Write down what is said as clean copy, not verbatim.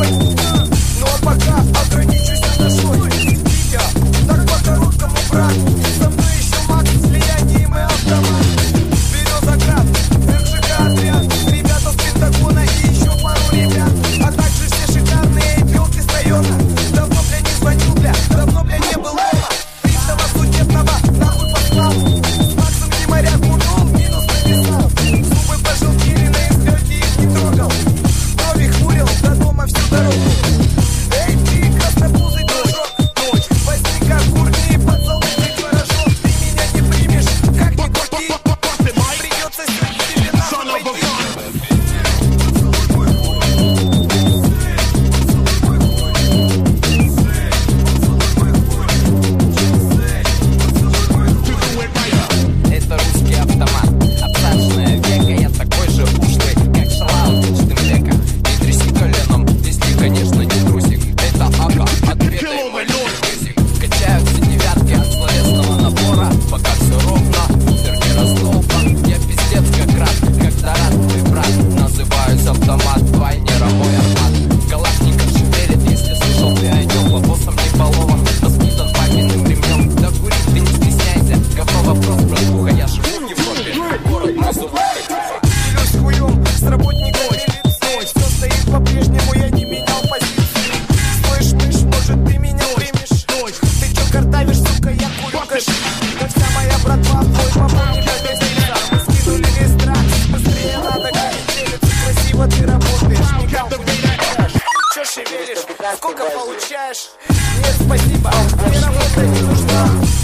Ну а пока ограничусь одношой. Видео, так по-короткому, брат. Со мной еще Макс, влиянием и автомат. Березоград, РЖК отряд. Ребята с Пентагона и еще пару ребят. А также все шикарные белки с района. Давно, бля, не звонил, бля, давно, бля, не был дома. Пристава судебного нахуй послал. С Максом Тимаряк мутнул, минус написал. Зубы пожелтели, на излете их не трогал. Брови хмурил, до дома всю дорогу. Эй, ты, краснопузый дружок, ночь. Возьми как курни и поцелуй порошок. Ты меня не примешь, как ни крути. Придется сегодня тебе нахуй пойти. Это русский автомат, обсаженная века. Я такой же ушлый, как шалава штемпека. Не тряси коленом, если, конечно, не трусик. Это АК, ответы мой мюзик. Качаются девятки от словесного набора. Пока все ровно, бустер не раздолбан. Я пиздец как рад, когда рад твой брат. Называюсь автомат, вайнера мой армат. Калашников шевелит, если слышал ты о нем. Лобосом не балован, воспитан папиным ремнем. Да курить ты не стесняйся, говно вопрос, братуха. Я живу в Европе, город мой зуб. Делюсь хуем с работником милиции. Все стоит по-прежнему, я не менял позиции. Слышь, мышь, может ты меня примешь? Ты чё картавишь, сука, я курю каши. Да вся моя братва в бой попал не погостится. Мы скинули весь трак, быстрее надо делиться. Красиво ты работаешь, никак не меняешь. Чё шевелишь, сколько получаешь? Нет, спасибо, мне работа не нужна.